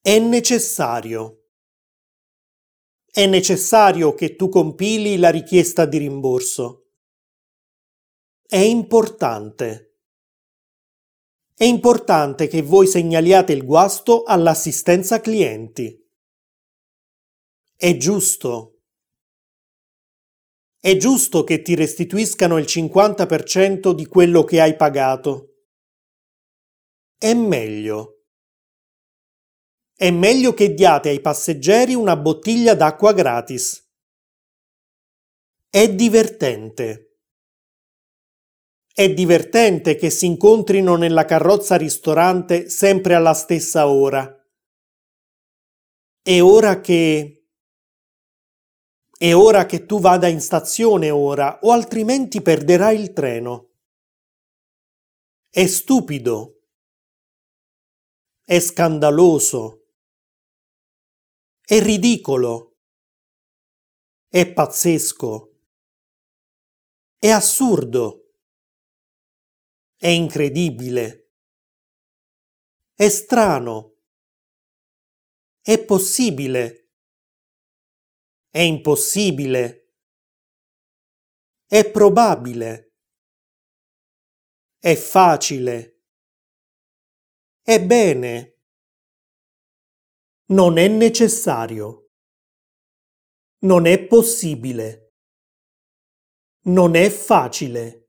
È necessario. È necessario che tu compili la richiesta di rimborso. È importante. È importante che voi segnaliate il guasto all'assistenza clienti. È giusto. È giusto che ti restituiscano il 50% di quello che hai pagato. È meglio. È meglio che diate ai passeggeri una bottiglia d'acqua gratis. È divertente. È divertente che si incontrino nella carrozza ristorante sempre alla stessa ora. È ora che tu vada in stazione ora, o altrimenti perderai il treno. È stupido. È scandaloso. È ridicolo. È pazzesco. È assurdo. È incredibile. È strano. È possibile. È impossibile. È probabile. È facile. È bene. Non è necessario. Non è possibile. Non è facile.